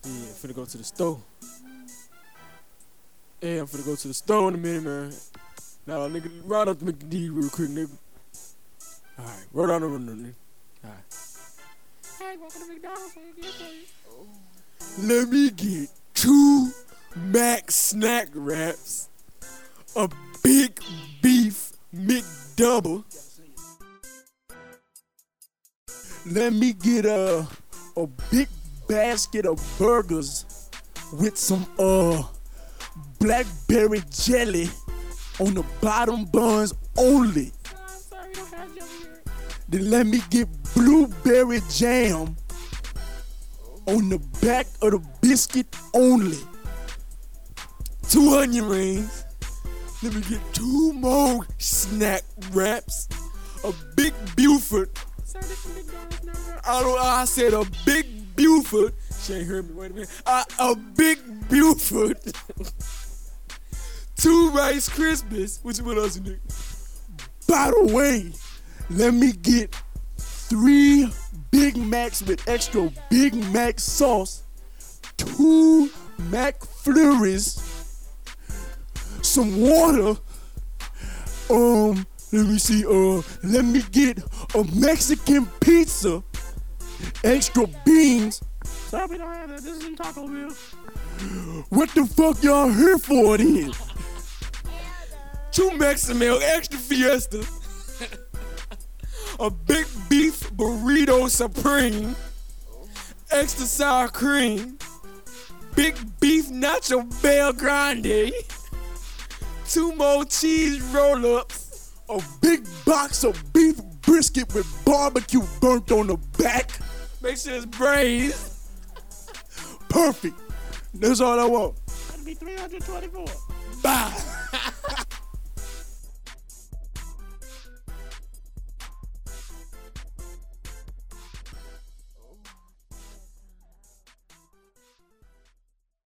Yeah, finna go to the store. Yeah, I'm finna go to the store in a minute, man. Now, nigga, ride up to McD real quick, nigga. Alright, roll down the window, nigga. Alright. Hey, welcome to McDonald's. Let me get 2 Mac snack wraps, a big beef McDouble. Let me get a big basket of burgers with some blackberry jelly on the bottom buns only. I'm sorry, we don't have jelly here. Then let me get blueberry jam on the back of the biscuit only. 2 onion rings. Let me get 2 more snack wraps. A big Buford. I said a big Buford. She ain't heard me. Wait a minute. A big Buford. 2 Rice Krispies. What else you need? By the way, let me get 3 Big Macs with extra Big Mac sauce, 2 McFlurries, some water. Let me see. Let me get a Mexican pizza, extra beans. Sorry, we don't have that. This isn't Taco Bell. What the fuck y'all here for then? 2 Mexican meal, extra fiesta. A big beef burrito supreme, extra sour cream, big beef nacho bel grande, 2 more cheese roll-ups, a big box of beef brisket with barbecue burnt on the back. Make sure it's braised. Perfect. That's all I want. That'll be $324. Bye.